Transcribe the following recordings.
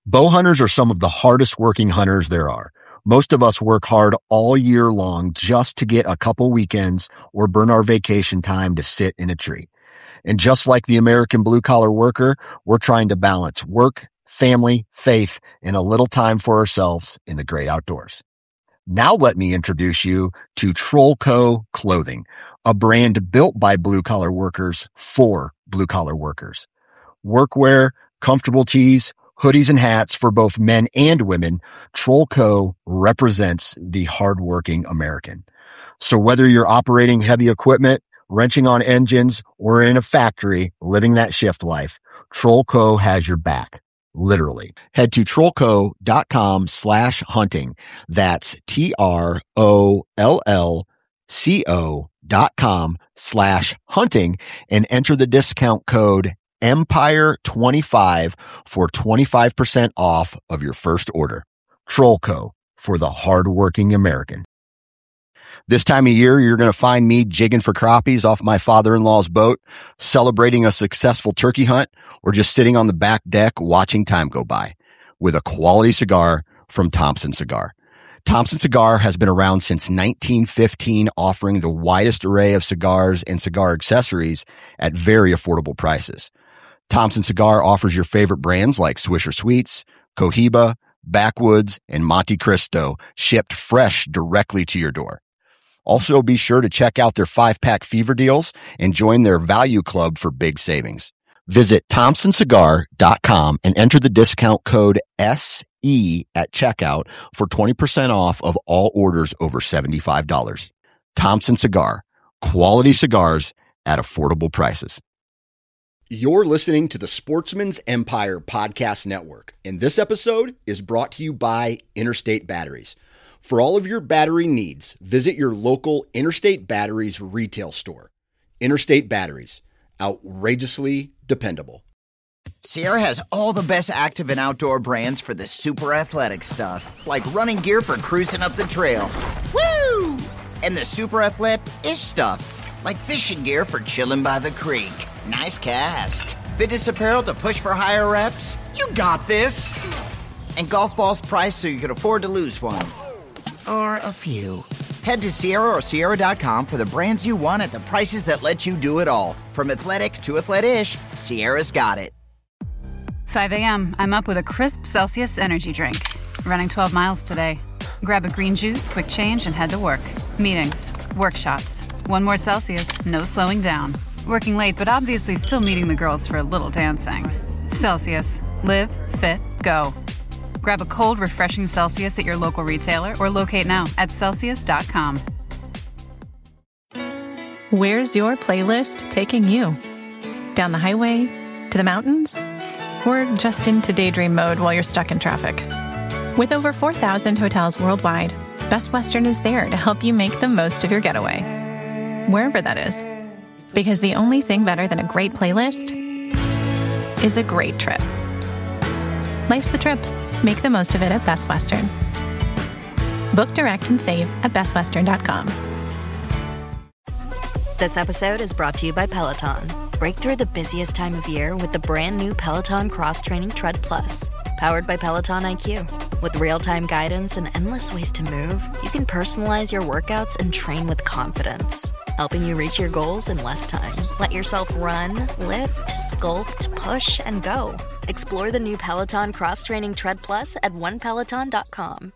Bow hunters are some of the hardest working hunters there are. Most of us work hard all year long just to get a couple weekends or burn our vacation time to sit in a tree. And just like the American blue-collar worker, we're trying to balance work, family, faith, and a little time for ourselves in the great outdoors. Now let me introduce you to Trollco Clothing, a brand built by blue-collar workers for blue-collar workers. Workwear, comfortable tees, hoodies, and hats for both men and women, Trollco represents the hardworking American. So whether you're operating heavy equipment, wrenching on engines, or in a factory living that shift life, Trollco has your back. Literally. Head to trollco.com/hunting. That's TROLLCO.com/hunting and enter the discount code Empire25 for 25% off of your first order. Trollco, for the hardworking American. This time of year, you're going to find me jigging for crappies off my father-in-law's boat, celebrating a successful turkey hunt, or just sitting on the back deck watching time go by with a quality cigar from Thompson Cigar. Thompson Cigar has been around since 1915, offering the widest array of cigars and cigar accessories at very affordable prices. Thompson Cigar offers your favorite brands like Swisher Sweets, Cohiba, Backwoods, and Monte Cristo, shipped fresh directly to your door. Also, be sure to check out their 5-pack fever deals and join their value club for big savings. Visit ThompsonCigar.com and enter the discount code SE at checkout for 20% off of all orders over $75. Thompson Cigar, quality cigars at affordable prices. You're listening to the Sportsman's Empire Podcast Network, and this episode is brought to you by Interstate Batteries. For all of your battery needs, visit your local Interstate Batteries retail store. Interstate Batteries, outrageously dependable. Sierra has all the best active and outdoor brands for the super athletic stuff, like running gear for cruising up the trail. Woo! And the super athletic-ish stuff, like fishing gear for chilling by the creek. Nice cast. Fitness apparel to push for higher reps. You got this. And golf balls priced so you can afford to lose one. Or a few. Head to Sierra or Sierra.com for the brands you want at the prices that let you do it all. From athletic to athletic-ish, Sierra's got it. 5 a.m., I'm up with a crisp Celsius energy drink. Running 12 miles today. Grab a green juice, quick change, and head to work. Meetings, workshops. One more Celsius, no slowing down. Working late, but obviously still meeting the girls for a little dancing. Celsius. Live, fit, go. Grab a cold, refreshing Celsius at your local retailer or locate now at Celsius.com. Where's your playlist taking you? Down the highway? To the mountains? Or just into daydream mode while you're stuck in traffic? With over 4,000 hotels worldwide, Best Western is there to help you make the most of your getaway. Wherever that is. Because the only thing better than a great playlist is a great trip. Life's the trip. Make the most of it at Best Western. Book direct and save at bestwestern.com. This episode is brought to you by Peloton. Break through the busiest time of year with the brand new Peloton Cross Training Tread Plus. Powered by Peloton IQ. With real-time guidance and endless ways to move, you can personalize your workouts and train with confidence, helping you reach your goals in less time. Let yourself run, lift, sculpt, push, and go. Explore the new Peloton Cross Training Tread Plus at onepeloton.com.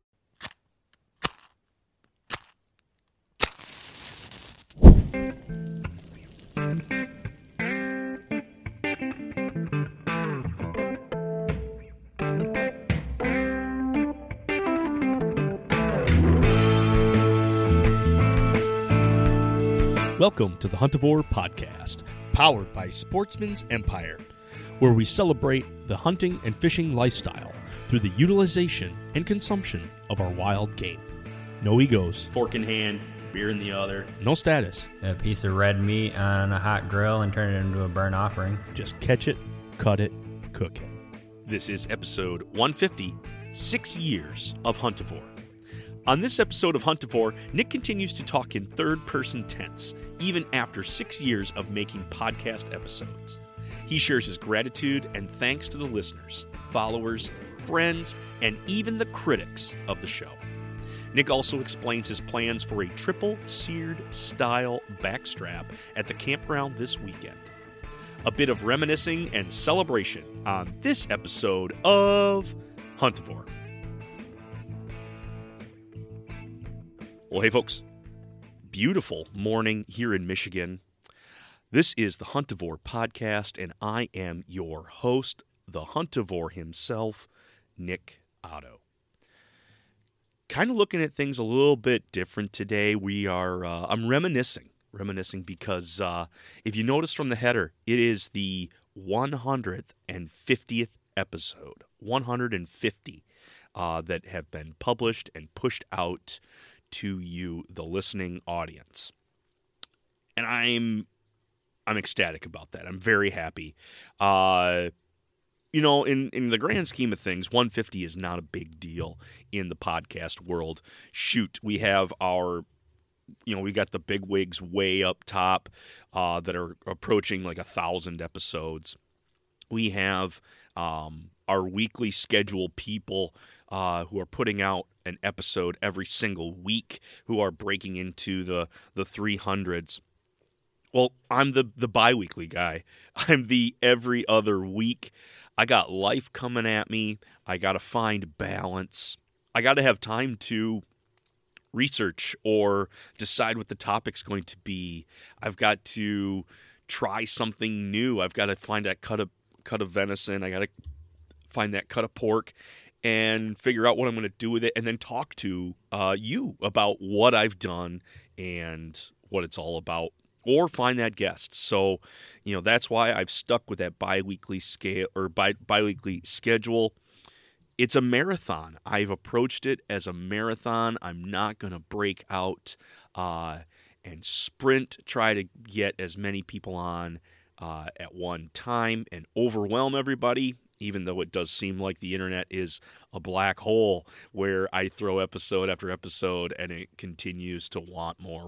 Welcome to the Huntivore Podcast, powered by Sportsman's Empire, where we celebrate the hunting and fishing lifestyle through the utilization and consumption of our wild game. No egos. Fork in hand, beer in the other. No status. A piece of red meat on a hot grill and turn it into a burnt offering. Just catch it, cut it, cook it. This is episode 150, 6 years of Huntivore. On this episode of Huntivore, Nick continues to talk in third-person tense, even after 6 years of making podcast episodes. He shares his gratitude and thanks to the listeners, followers, friends, and even the critics of the show. Nick also explains his plans for a triple seared style backstrap at the campground this weekend. A bit of reminiscing and celebration on this episode of Huntivore. Well, hey folks, beautiful morning here in Michigan. This is the Huntivore podcast, and I am your host, the Huntivore himself, Nick Otto. Kind of looking at things a little bit different today. I'm reminiscing because if you notice from the header, it is the 150th episode, 150 that have been published and pushed out to you, the listening audience. And I'm ecstatic about that. I'm very happy. In the grand scheme of things, 150 is not a big deal in the podcast world. Shoot, we have we got the big wigs way up top that are approaching like 1,000 episodes. We have our weekly scheduled people who are putting out an episode every single week, who are breaking into the 300s. Well, I'm the bi-weekly guy. I'm the every other week. I got life coming at me. I got to find balance. I got to have time to research or decide what the topic's going to be. I've got to try something new. I've got to find that cut of venison. I got to find that cut of pork and figure out what I'm going to do with it, and then talk to you about what I've done and what it's all about, or find that guest. So, that's why I've stuck with that bi-weekly schedule. It's a marathon. I've approached it as a marathon. I'm not going to break out and sprint, try to get as many people on at one time and overwhelm everybody, even though it does seem like the internet is a black hole where I throw episode after episode and it continues to want more.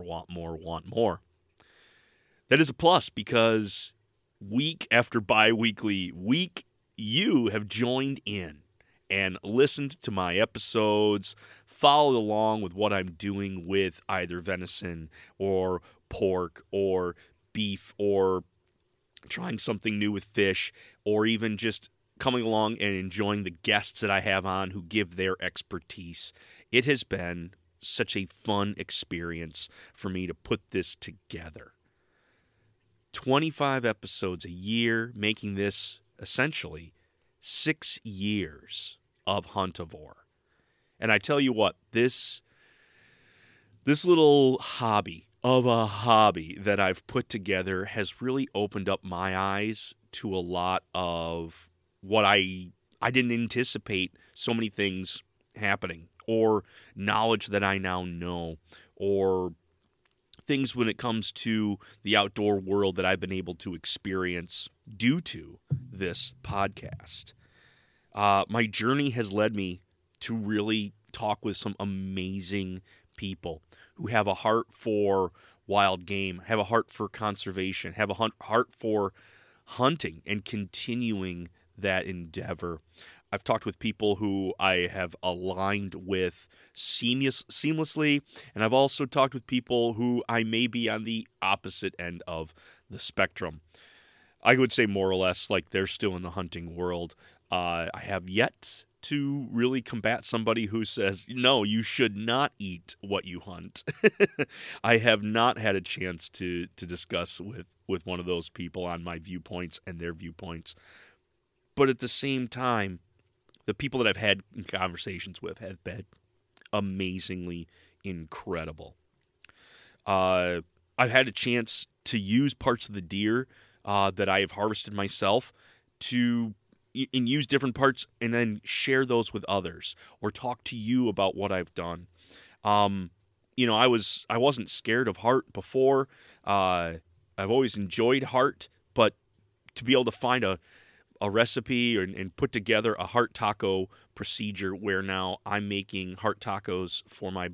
That is a plus, because week after bi-weekly week, you have joined in and listened to my episodes, followed along with what I'm doing with either venison or pork or beef, or trying something new with fish, or even just coming along and enjoying the guests that I have on who give their expertise. It has been such a fun experience for me to put this together. 25 episodes a year, making this essentially 6 years of Huntivore. And I tell you what, this little hobby that I've put together has really opened up my eyes to a lot of what I didn't anticipate, so many things happening, or knowledge that I now know, or things when it comes to the outdoor world that I've been able to experience due to this podcast. My journey has led me to really talk with some amazing people who have a heart for wild game, have a heart for conservation, have a heart for hunting and continuing that endeavor. I've talked with people who I have aligned with seamlessly, and I've also talked with people who I may be on the opposite end of the spectrum. I would say more or less like they're still in the hunting world. I have yet to really combat somebody who says, no, you should not eat what you hunt. I have not had a chance to discuss with one of those people on my viewpoints and their viewpoints. But at the same time, the people that I've had conversations with have been amazingly incredible. I've had a chance to use parts of the deer that I have harvested myself and use different parts and then share those with others, or talk to you about what I've done. I wasn't scared of heart before. I've always enjoyed heart, but to be able to find a recipe and put together a heart taco procedure where now I'm making heart tacos for my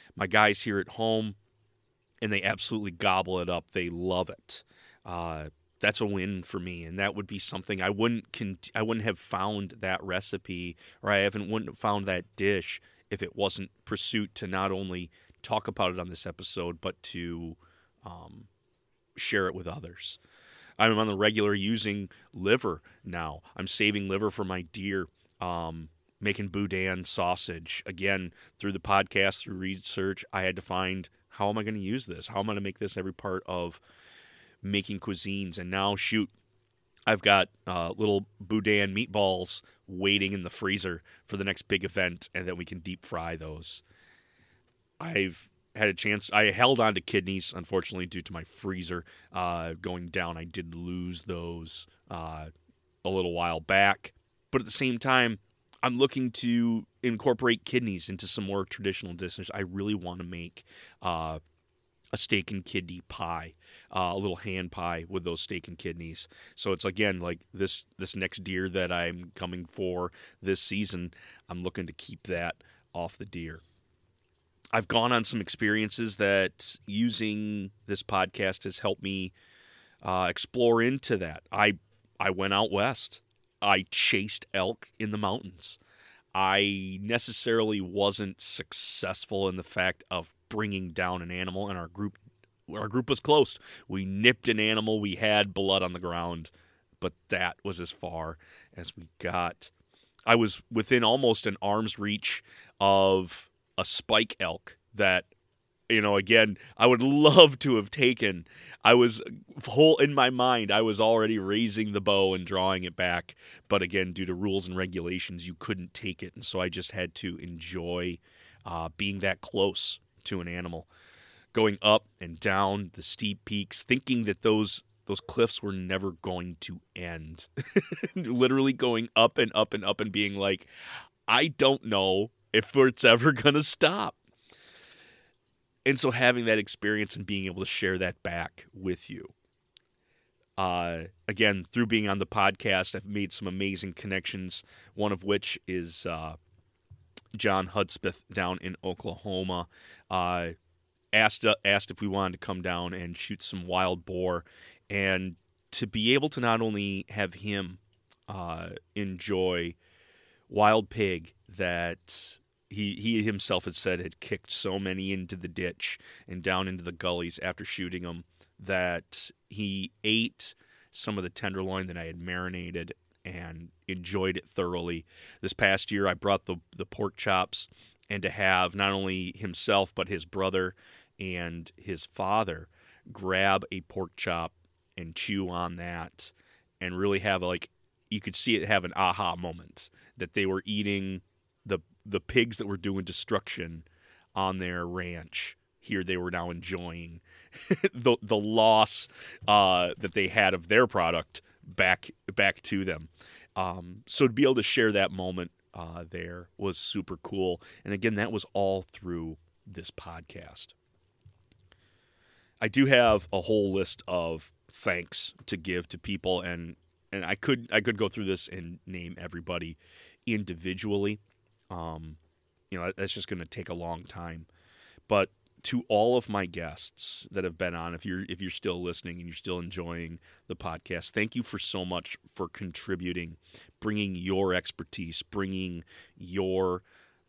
guys here at home, and they absolutely gobble it up. They love it. that's a win for me, and that would be something I wouldn't have found that recipe, or wouldn't have found that dish if it wasn't pursuit to not only talk about it on this episode, but to share it with others. I'm on the regular using liver now. I'm saving liver for my deer, making boudin sausage. Again, through the podcast, through research, I had to find, how am I going to use this? How am I going to make this every part of making cuisines? And now, shoot, I've got little boudin meatballs waiting in the freezer for the next big event, and then we can deep fry those. I've had a chance. I held on to kidneys, unfortunately, due to my freezer going down. I did lose those a little while back. But at the same time, I'm looking to incorporate kidneys into some more traditional dishes. I really want to make a steak and kidney pie, a little hand pie with those steak and kidneys. So it's, again, like this next deer that I'm coming for this season, I'm looking to keep that off the deer. I've gone on some experiences that using this podcast has helped me explore into that. I went out west. I chased elk in the mountains. I necessarily wasn't successful in the fact of bringing down an animal, and our group was close. We nipped an animal. We had blood on the ground, but that was as far as we got. I was within almost an arm's reach of a spike elk that, again, I would love to have taken. I was whole in my mind. I was already raising the bow and drawing it back. But again, due to rules and regulations, you couldn't take it. And so I just had to enjoy being that close to an animal, going up and down the steep peaks, thinking that those cliffs were never going to end. Literally going up and up and up and being like, I don't know if it's ever going to stop. And so having that experience and being able to share that back with you. Again, through being on the podcast, I've made some amazing connections, one of which is John Hudspeth down in Oklahoma. Asked if we wanted to come down and shoot some wild boar, and to be able to not only have him enjoy wild pig that he himself had said had kicked so many into the ditch and down into the gullies after shooting them, that he ate some of the tenderloin that I had marinated and enjoyed it thoroughly. This past year, I brought the pork chops, and to have not only himself but his brother and his father grab a pork chop and chew on that and really have you could see it have an aha moment that they were eating the pigs that were doing destruction on their ranch. Here they were now enjoying the loss that they had of their product back to them. So to be able to share that moment there was super cool. And again, that was all through this podcast. I do have a whole list of thanks to give to people, and I could go through this and name everybody individually. That's just going to take a long time. But to all of my guests that have been on, if you're still listening and you're still enjoying the podcast, thank you for so much for contributing, bringing your expertise, bringing your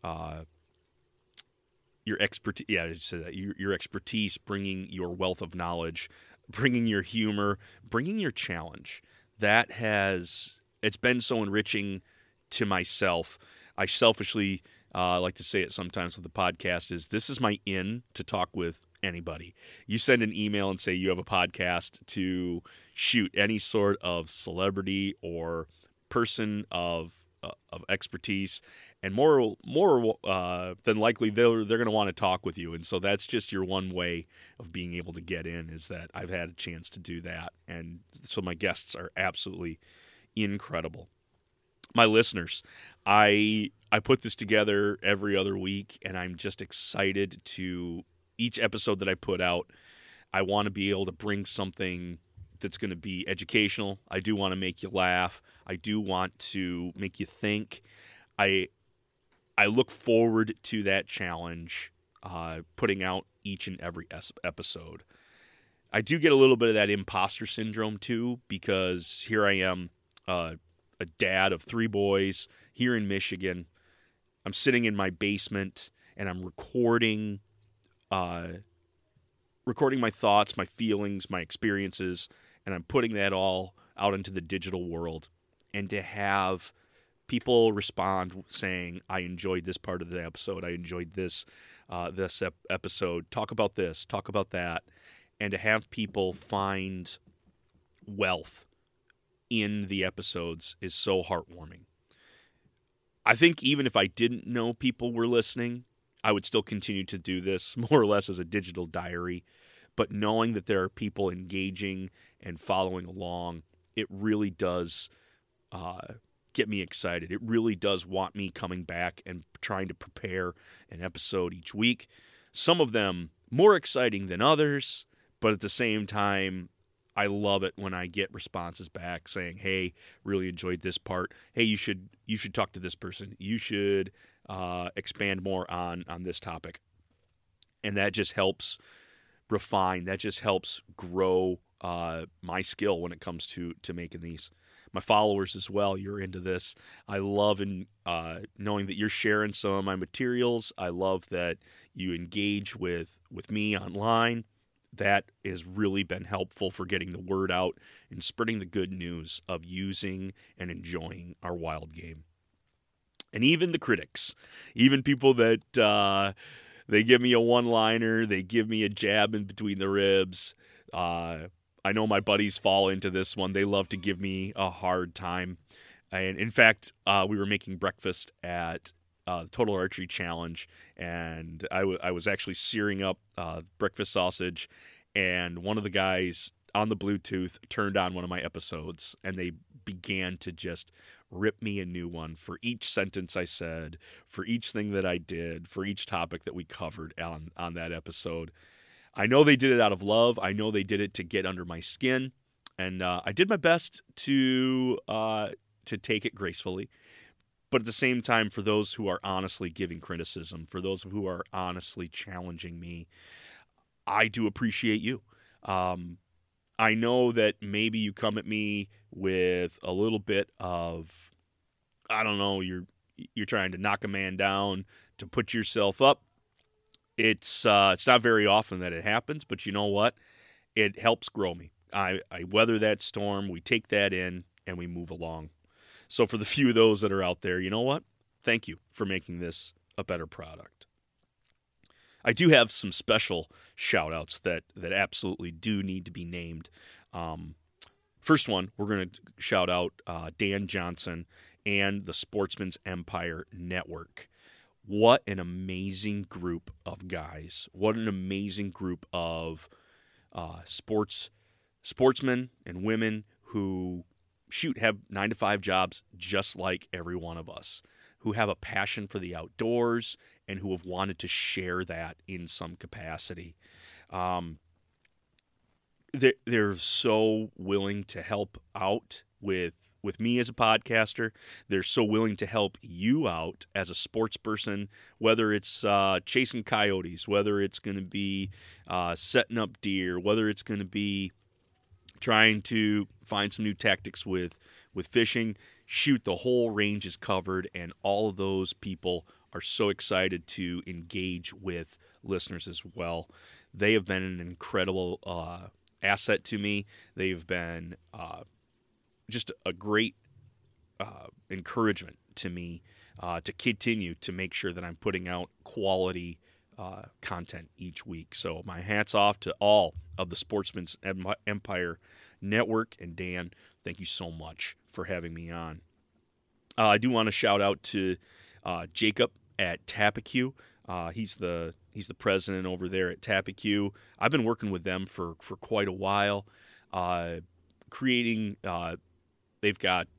expertise. Yeah, I just said that your expertise, bringing your wealth of knowledge, bringing your humor, bringing your challenge. It's been so enriching to myself. I selfishly like to say it sometimes with the podcast is this is my in to talk with anybody. You send an email and say you have a podcast to shoot any sort of celebrity or person of expertise, and more than likely they're going to want to talk with you. And so that's just your one way of being able to get in, is that I've had a chance to do that. And so my guests are absolutely incredible. My listeners, I put this together every other week, and I'm just excited to each episode that I put out. I want to be able to bring something that's going to be educational. I do want to make you laugh. I do want to make you think. I look forward to that challenge, putting out each and every episode. I do get a little bit of that imposter syndrome too, because here I am, a dad of 3 boys here in Michigan. I'm sitting in my basement and I'm recording my thoughts, my feelings, my experiences, and I'm putting that all out into the digital world. And to have people respond saying, I enjoyed this part of the episode, I enjoyed this episode, talk about this, talk about that, and to have people find wealth in the episodes is so heartwarming. I think even if I didn't know people were listening, I would still continue to do this more or less as a digital diary. But knowing that there are people engaging and following along, it really does get me excited. It really does want me coming back and trying to prepare an episode each week. Some of them more exciting than others, but at the same time, I love it when I get responses back saying, hey, really enjoyed this part. Hey, you should talk to this person. You should expand more on this topic. And that just helps refine. That just helps grow my skill when it comes to making these. My followers as well, you're into this. I love knowing that you're sharing some of my materials. I love that you engage with me online. That has really been helpful for getting the word out and spreading the good news of using and enjoying our wild game. And even the critics, even people that they give me a one-liner, they give me a jab in between the ribs. I know my buddies fall into this one. They love to give me a hard time. And in fact, we were making breakfast at the Total Archery Challenge, and I was actually searing up breakfast sausage, and one of the guys on the Bluetooth turned on one of my episodes, and they began to just rip me a new one for each sentence I said, for each thing that I did, for each topic that we covered on that episode. I know they did it out of love. I know they did it to get under my skin, and I did my best to take it gracefully. But at the same time, for those who are honestly giving criticism, for those who are honestly challenging me, I do appreciate you. I know that maybe you come at me with a little bit of, I don't know, you're trying to knock a man down to put yourself up. It's not very often that it happens, but you know what? It helps grow me. I weather that storm, we take that in, and we move along. So for the few of those that are out there, you know what? Thank you for making this a better product. I do have some special shout-outs that absolutely do need to be named. First one, we're going to shout out Dan Johnson and the Sportsman's Empire Network. What an amazing group of guys. What an amazing group of sportsmen and women who have 9-to-5 jobs just like every one of us, who have a passion for the outdoors and who have wanted to share that in some capacity. They're so willing to help out with me as a podcaster. They're so willing to help you out as a sports person, whether it's chasing coyotes, whether it's going to be setting up deer, whether it's going to be trying to find some new tactics with fishing. Shoot, the whole range is covered, and all of those people are so excited to engage with listeners as well. They have been an incredible asset to me. They've been just a great encouragement to me to continue to make sure that I'm putting out quality content each week. So my hat's off to all of the Sportsman's Empire Network, and Dan, thank you so much for having me on. I do want to shout out to Jacob at Tappecue. He's the president over there at Tappecue. I've been working with them for quite a while, creating. They've got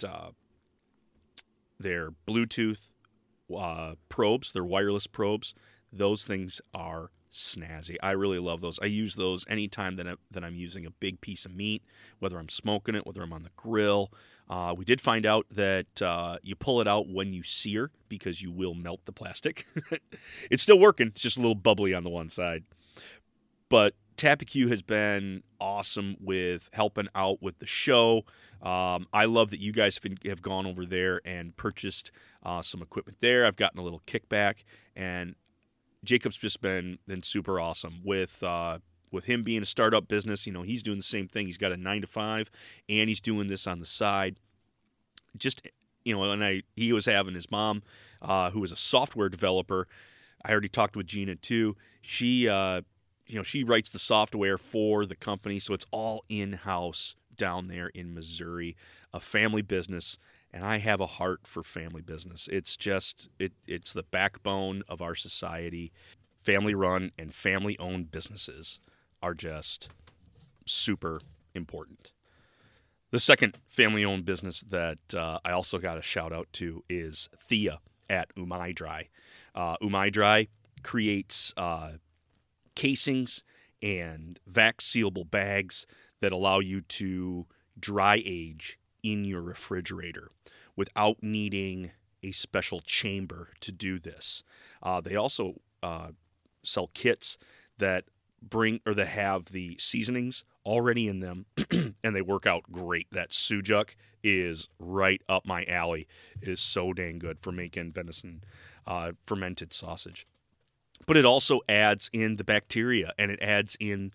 their Bluetooth probes, their wireless probes. Those things are snazzy. I really love those. I use those anytime that I'm using a big piece of meat, whether I'm smoking it, whether I'm on the grill. We did find out that you pull it out when you sear because you will melt the plastic. It's still working. It's just a little bubbly on the one side. But Tappy has been awesome with helping out with the show. I love that you guys have gone over there and purchased some equipment there. I've gotten a little kickback, and Jacob's just been super awesome with him being a startup business. He's doing the same thing. He's got a 9-to-5, and he's doing this on the side. Just, and he was having his mom, who was a software developer. I already talked with Gina too. She writes the software for the company, so it's all in-house down there in Missouri, a family business, and I have a heart for family business. It's just, it's the backbone of our society. Family-run and family-owned businesses are just super important. The second family-owned business that I also got a shout-out to is Thea at Umai Dry. Umai Dry creates casings and vac-sealable bags that allow you to dry age in your refrigerator without needing a special chamber to do this. They also sell kits that have the seasonings already in them, and they work out great. That sujuk is right up my alley. It is so dang good for making venison fermented sausage. But it also adds in the bacteria, and it adds in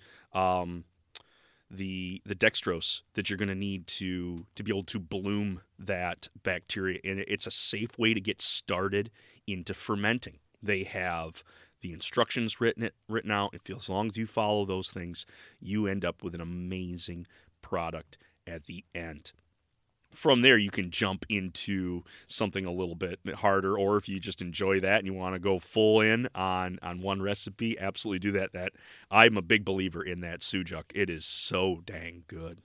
the dextrose that you're going to need to be able to bloom that bacteria. And it's a safe way to get started into fermenting. They have the instructions written out. As long as you follow those things, you end up with an amazing product at the end. From there, you can jump into something a little bit harder, or if you just enjoy that and you want to go full in on one recipe, absolutely do that. I'm a big believer in that sujuk. It is so dang good.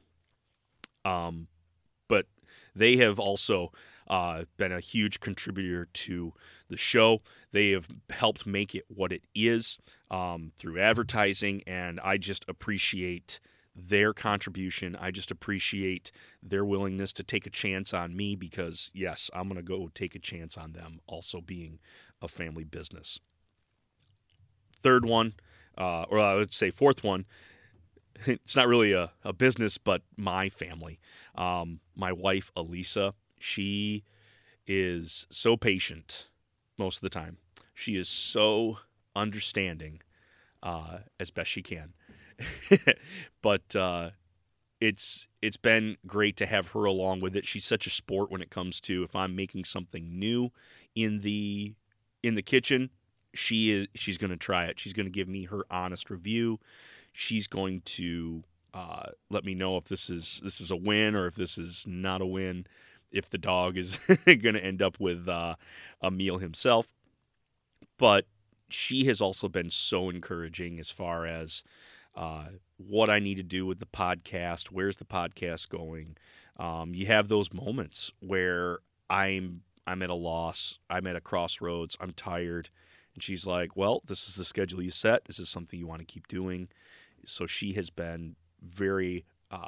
But they have also been a huge contributor to the show. They have helped make it what it is through advertising, and I just appreciate their contribution. I just appreciate their willingness to take a chance on me because, yes, I'm going to go take a chance on them also being a family business. Third one, or I would say fourth one, it's not really a business, but my family. My wife, Elisa, she is so patient most of the time. She is so understanding as best she can. But it's been great to have her along with it. She's such a sport when it comes to if I'm making something new in the kitchen, she's going to try it. She's going to give me her honest review. She's going to let me know if this is a win or if this is not a win. If the dog is going to end up with a meal himself. But she has also been so encouraging as far as what I need to do with the podcast. Where's the podcast going? You have those moments where I'm at a loss. I'm at a crossroads. I'm tired. And she's like, well, this is the schedule you set. This is something you want to keep doing. So she has been very,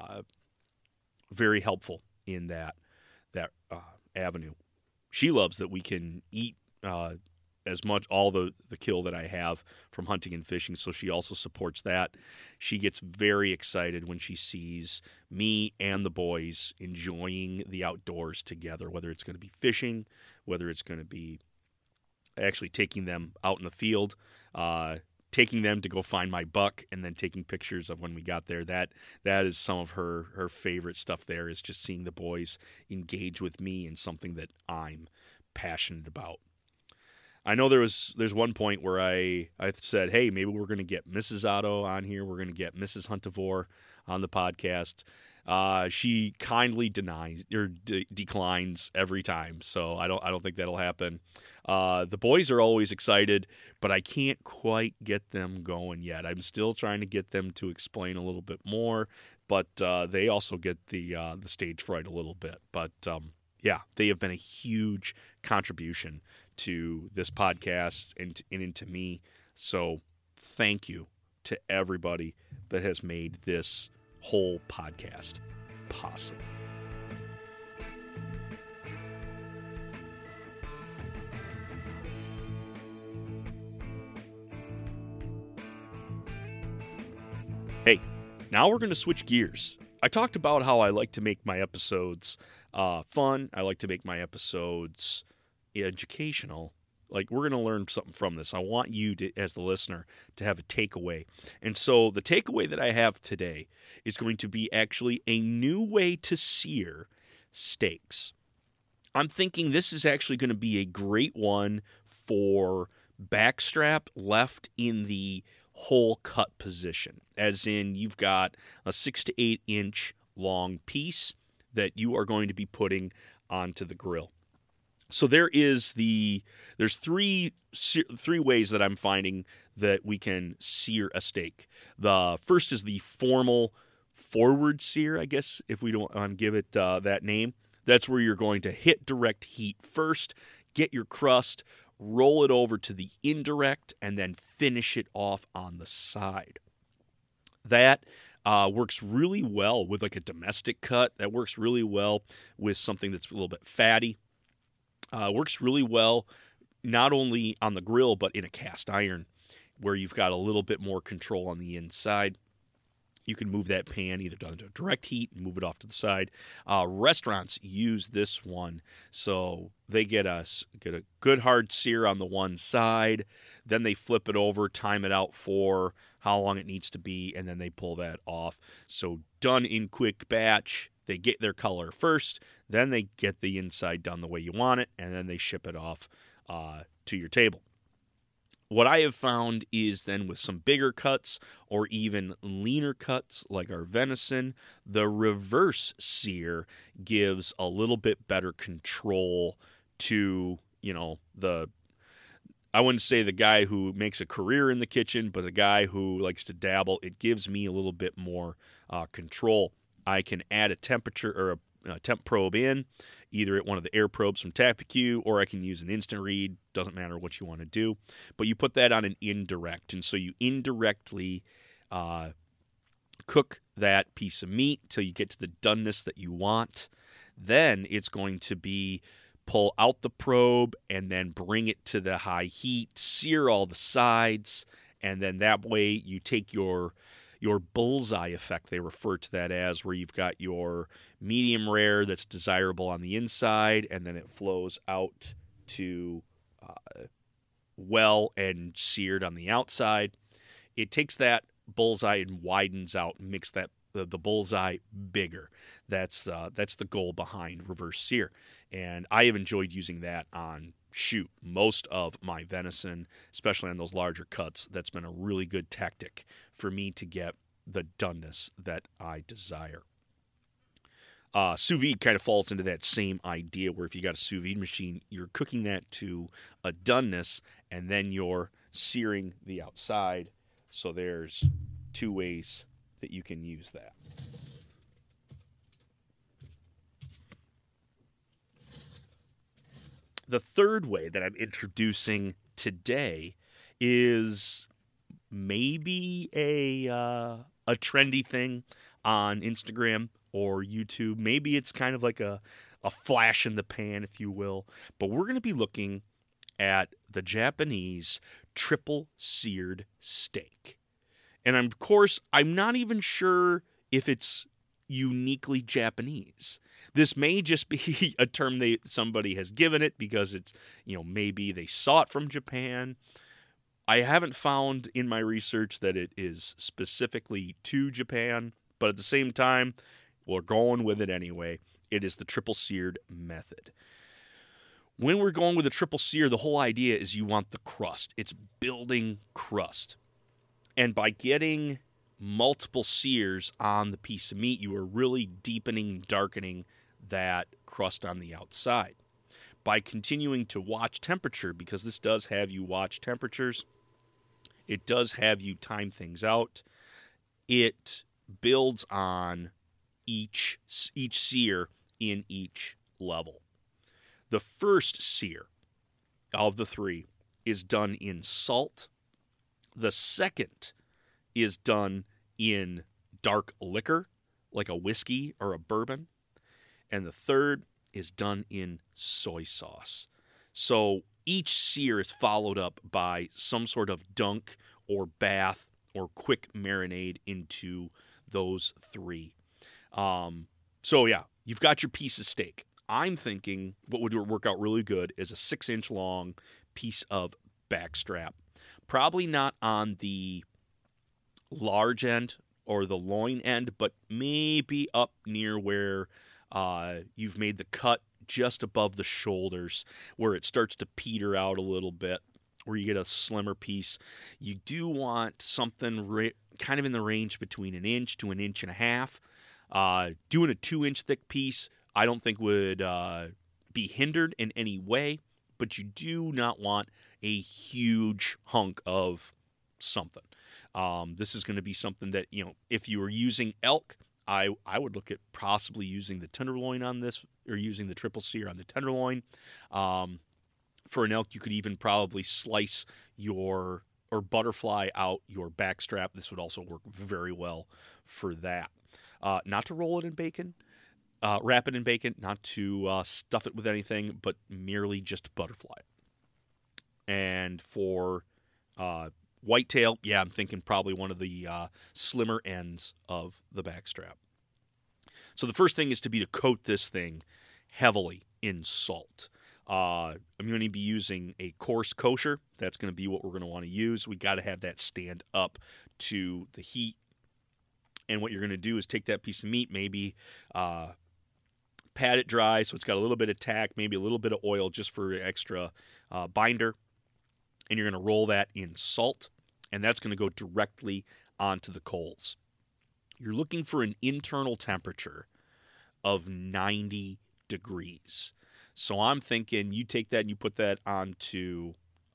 very helpful in that avenue. She loves that we can eat as much all the kill that I have from hunting and fishing, so she also supports that. She gets very excited when she sees me and the boys enjoying the outdoors together, whether it's going to be fishing, whether it's going to be actually taking them out in the field, taking them to go find my buck, and then taking pictures of when we got there. That is some of her favorite stuff there, is just seeing the boys engage with me in something that I'm passionate about. I know there's one point where I said, hey, maybe we're going to get Mrs. Otto on here. We're going to get Mrs. Huntivore on the podcast. She kindly declines every time, so I don't think that'll happen. The boys are always excited, but I can't quite get them going yet. I'm still trying to get them to explain a little bit more, but they also get the stage fright a little bit. But yeah, they have been a huge contribution to this podcast and into me. So thank you to everybody that has made this whole podcast possible. Now we're going to switch gears. I talked about how I like to make my episodes fun. I like to make my episodes educational. Like, we're going to learn something from this. I want you to, as the listener, to have a takeaway. And so the takeaway that I have today is going to be actually a new way to sear steaks. I'm thinking this is actually going to be a great one for backstrap left in the whole cut position, as in you've got a 6 to 8 inch long piece that you are going to be putting onto the grill. So there's three ways that I'm finding that we can sear a steak. The first is the formal forward sear, I guess, if we don't want to give it that name. That's where you're going to hit direct heat first, get your crust, roll it over to the indirect, and then finish it off on the side. That works really well with like a domestic cut. That works really well with something that's a little bit fatty. Works really well not only on the grill, but in a cast iron where you've got a little bit more control on the inside. You can move that pan either down to direct heat and move it off to the side. Restaurants use this one, so they get a good hard sear on the one side, then they flip it over, time it out for how long it needs to be, and then they pull that off. So done in quick batch. They get their color first, then they get the inside done the way you want it, and then they ship it off to your table. What I have found is then with some bigger cuts or even leaner cuts like our venison, the reverse sear gives a little bit better control to, I wouldn't say the guy who makes a career in the kitchen, but a guy who likes to dabble. It gives me a little bit more control. I can add a temperature or a temp probe in, either at one of the air probes from Tappecue, or I can use an instant read. Doesn't matter what you want to do. But you put that on an indirect, and so you indirectly cook that piece of meat till you get to the doneness that you want. Then it's going to be pull out the probe and then bring it to the high heat, sear all the sides, and then that way you take your bullseye effect, they refer to that as, where you've got your medium rare that's desirable on the inside, and then it flows out to well and seared on the outside. It takes that bullseye and widens out and makes that the bullseye bigger. That's the goal behind reverse sear, and I have enjoyed using that on most of my venison, especially on those larger cuts. That's been a really good tactic for me to get the doneness that I desire. Sous vide kind of falls into that same idea where if you got a sous vide machine, you're cooking that to a doneness and then you're searing the outside. So there's two ways that you can use that. The third way that I'm introducing today is maybe a trendy thing on Instagram or YouTube. Maybe it's kind of like a flash in the pan, if you will. But we're going to be looking at the Japanese triple seared steak. And of course, I'm not even sure if it's uniquely Japanese. This may just be a term somebody has given it because it's, maybe they saw it from Japan. I haven't found in my research that it is specifically to Japan, but at the same time, we're going with it anyway. It is the triple seared method. When we're going with a triple sear, the whole idea is you want the crust. It's building crust. And by getting multiple sears on the piece of meat, you are really deepening, darkening that crust on the outside. By continuing to watch temperature, because this does have you watch temperatures, it does have you time things out, it builds on each sear in each level. The first sear of the three is done in salt. The second is done in dark liquor, like a whiskey or a bourbon. And the third is done in soy sauce. So each sear is followed up by some sort of dunk or bath or quick marinade into those three. So yeah, you've got your piece of steak. I'm thinking what would work out really good is a 6-inch long piece of backstrap. Probably not on the large end or the loin end, but maybe up near where you've made the cut just above the shoulders, where it starts to peter out a little bit, where you get a slimmer piece. You do want something kind of in the range between 1 inch to 1.5 inches. Doing a 2-inch thick piece, I don't think would be hindered in any way, but you do not want a huge hunk of something. This is going to be something that, if you were using elk, I would look at possibly using the tenderloin on this, or using the triple sear on the tenderloin. For an elk, you could even probably slice or butterfly out your backstrap. This would also work very well for that. Not to roll it in bacon, wrap it in bacon, not to stuff it with anything, but merely just butterfly it. And for whitetail, yeah, I'm thinking probably one of the slimmer ends of the backstrap. So the first thing is to coat this thing heavily in salt. I'm going to be using a coarse kosher. That's going to be what we're going to want to use. We got to have that stand up to the heat. And what you're going to do is take that piece of meat, maybe pat it dry so it's got a little bit of tack, maybe a little bit of oil just for extra binder. And you're going to roll that in salt, and that's going to go directly onto the coals. You're looking for an internal temperature of 90 degrees. So I'm thinking you take that and you put that onto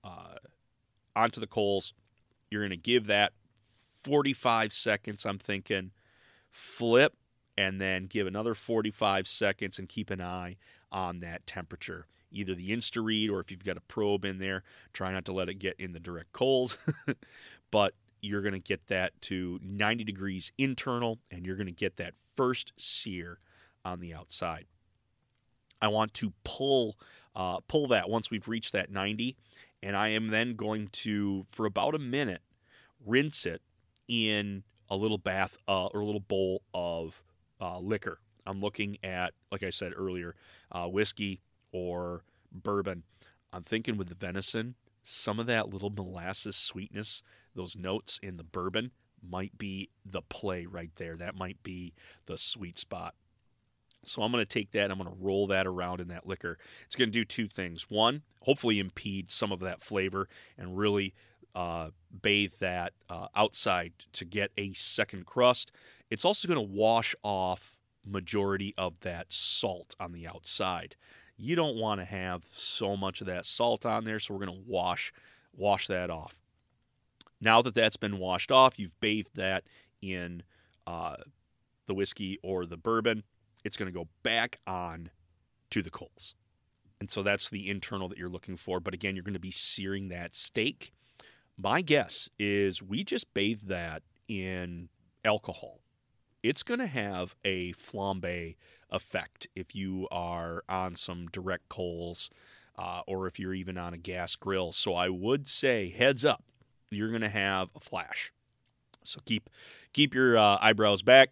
the coals. You're going to give that 45 seconds, I'm thinking. Flip, and then give another 45 seconds and keep an eye on that temperature. Either the InstaRead, or if you've got a probe in there, try not to let it get in the direct coals. But you're going to get that to 90 degrees internal, and you're going to get that first sear on the outside. I want to pull that once we've reached that 90, and I am then going to, for about a minute, rinse it in a little bath or a little bowl of liquor. I'm looking at, like I said earlier, whiskey or bourbon. I'm thinking with the venison, some of that little molasses sweetness, those notes in the bourbon might be the play right there. That might be the sweet spot. So I'm going to take that, I'm going to roll that around in that liquor. It's going to do two things. One, hopefully impede some of that flavor and really bathe that outside to get a second crust. It's also going to wash off majority of that salt on the outside. You don't want to have so much of that salt on there, so we're going to wash that off. Now that that's been washed off, you've bathed that in the whiskey or the bourbon. It's going to go back on to the coals. And so that's the internal that you're looking for. But again, you're going to be searing that steak. My guess is we just bathe that in alcohol. It's going to have a flambe effect if you are on some direct coals or if you're even on a gas grill. So I would say, heads up, you're going to have a flash. So keep your eyebrows back.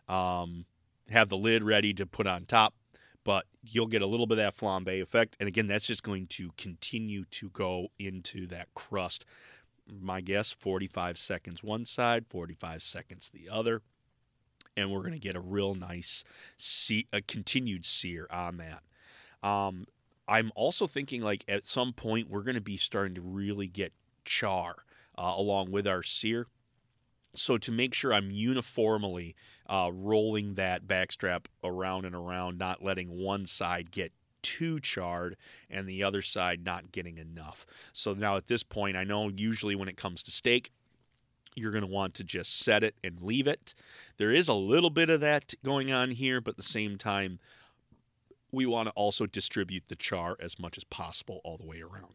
Have the lid ready to put on top, but you'll get a little bit of that flambe effect. And again, that's just going to continue to go into that crust. My guess, 45 seconds one side, 45 seconds the other. And we're going to get a real nice a continued sear on that. I'm also thinking like at some point we're going to be starting to really get char along with our sear. So to make sure I'm uniformly rolling that backstrap around and around, not letting one side get too charred and the other side not getting enough. So now at this point, I know usually when it comes to steak, you're going to want to just set it and leave it. There is a little bit of that going on here, but at the same time, we want to also distribute the char as much as possible all the way around.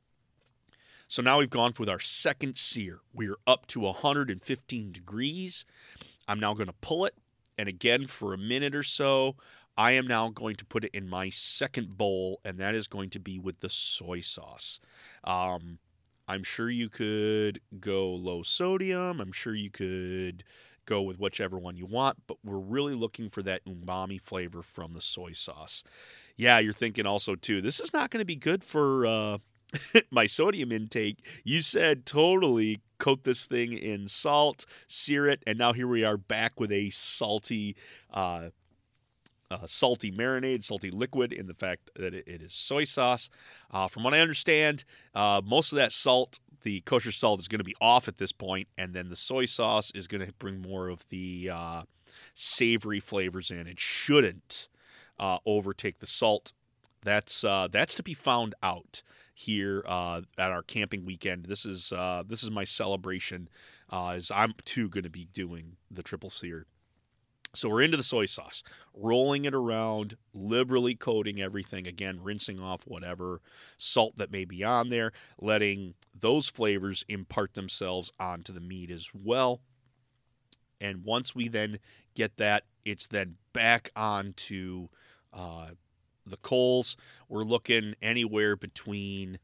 So now we've gone with our second sear. We're up to 115 degrees. I'm now going to pull it. And again, for a minute or so, I am now going to put it in my second bowl, and that is going to be with the soy sauce. I'm sure you could go low sodium. I'm sure you could go with whichever one you want, but we're really looking for that umami flavor from the soy sauce. Yeah, you're thinking also, too, this is not going to be good for my sodium intake. You said totally coat this thing in salt, sear it, and now here we are back with a salty marinade, salty liquid in the fact that it is soy sauce. From what I understand, most of that salt, the kosher salt, is going to be off at this point, and then the soy sauce is going to bring more of the savory flavors in. It shouldn't overtake the salt. That's to be found out here at our camping weekend. This is my celebration, as I'm too going to be doing the triple sear. So we're into the soy sauce, rolling it around, liberally coating everything, again, rinsing off whatever salt that may be on there, letting those flavors impart themselves onto the meat as well. And once we then get that, it's then back onto the coals. We're looking anywhere between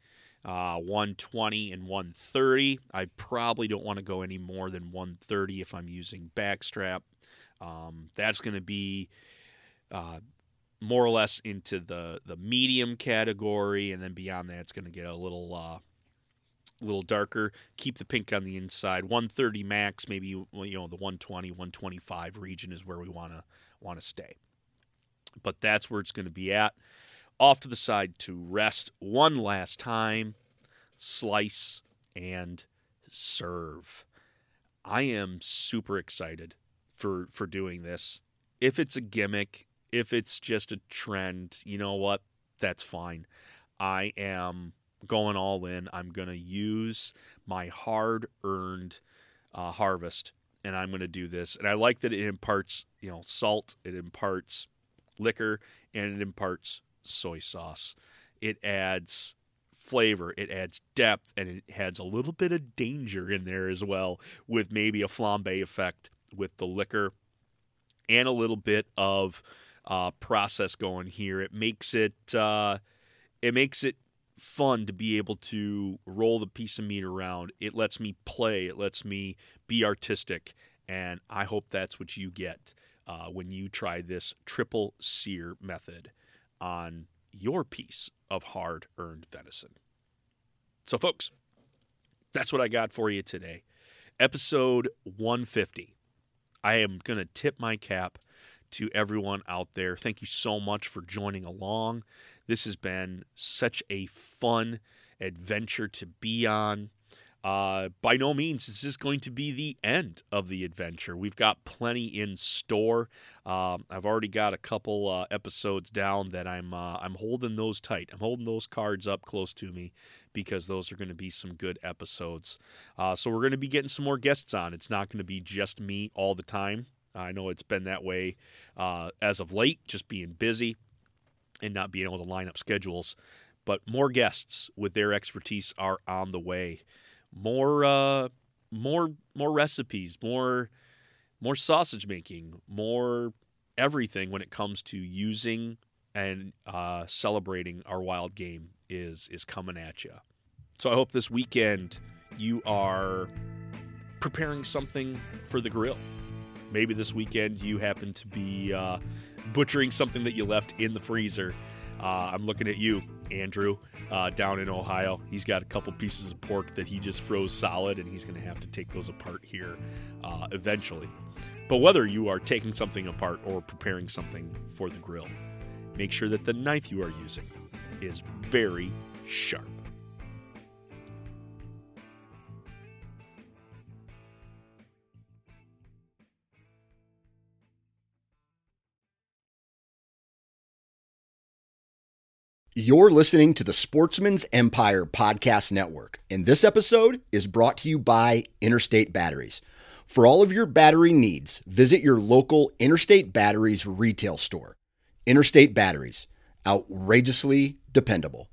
120 and 130. I probably don't want to go any more than 130 if I'm using backstrap. That's going to be more or less into the medium category, and then beyond that, it's going to get a little darker. Keep the pink on the inside. 130 max, maybe the 120, 125 region is where we want to stay. But that's where it's going to be at. Off to the side to rest one last time. Slice and serve. I am super excited for doing this. If it's a gimmick, if it's just a trend, you know what? That's fine. I am going all in. I'm going to use my hard-earned harvest, and I'm going to do this. And I like that it imparts, salt, it imparts liquor, and it imparts soy sauce. It adds flavor, it adds depth, and it adds a little bit of danger in there as well, with maybe a flambe effect with the liquor and a little bit of process going here. It makes it fun to be able to roll the piece of meat around. It lets me play. It lets me be artistic, and I hope that's what you get when you try this triple sear method on your piece of hard-earned venison. So, folks, that's what I got for you today. Episode 150. I am going to tip my cap to everyone out there. Thank you so much for joining along. This has been such a fun adventure to be on. By no means is this going to be the end of the adventure. We've got plenty in store. I've already got a couple episodes down that I'm holding those tight. I'm holding those cards up close to me because those are going to be some good episodes. So we're going to be getting some more guests on. It's not going to be just me all the time. I know it's been that way as of late, just being busy and not being able to line up schedules. But more guests with their expertise are on the way. More recipes, more sausage making, more everything when it comes to using and celebrating our wild game is coming at you. So I hope this weekend you are preparing something for the grill. Maybe this weekend you happen to be butchering something that you left in the freezer. I'm looking at you, Andrew, down in Ohio. He's got a couple pieces of pork that he just froze solid, and he's going to have to take those apart here eventually. But whether you are taking something apart or preparing something for the grill, make sure that the knife you are using is very sharp. You're listening to the Sportsman's Empire Podcast Network, and this episode is brought to you by Interstate Batteries. For all of your battery needs, visit your local Interstate Batteries retail store. Interstate Batteries, outrageously dependable.